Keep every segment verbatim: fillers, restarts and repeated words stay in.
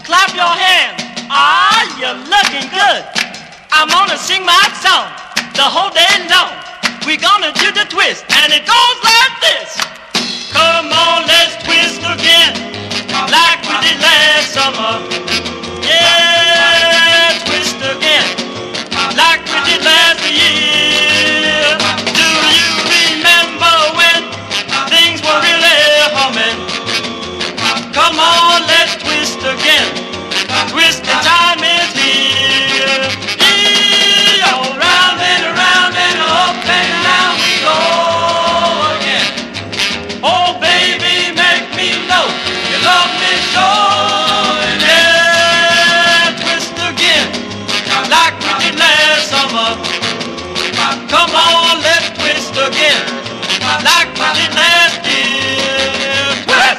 Clap your hands. Ah, you're looking good. I'm gonna sing my song the whole day long. We're gonna do the twist, and it goes like this. Come on, let's twist again, like we did last summer. Yeah, twist again, like we did last year. Do you remember when things were really humming? Come on, let's twist again. Twisting time is here. Yeah, all round and around and up and down we go again. Oh, baby, make me know you love me so. Yeah, twist again, like we did last summer. Come on, let's twist again, like we did last year. Twist!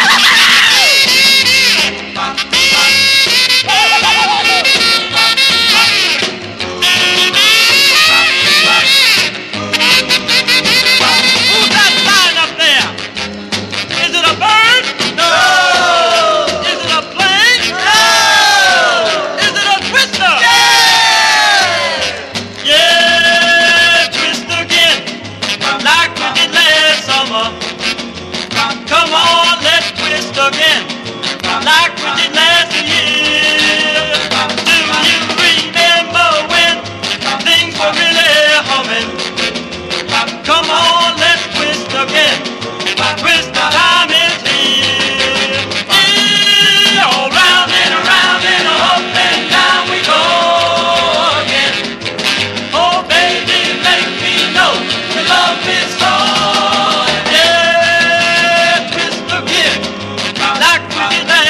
Come on, let's twist again, like we did last year. Do you remember when things were really humming? Come on, let's twist again. Twist the time is here. Yeah, all round and around and up and down we go again. Oh, baby, make me know you love me so.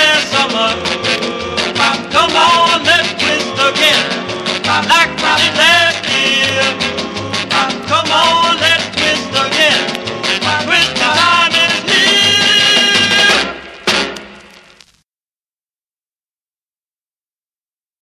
Come on, let's twist again, like we did last.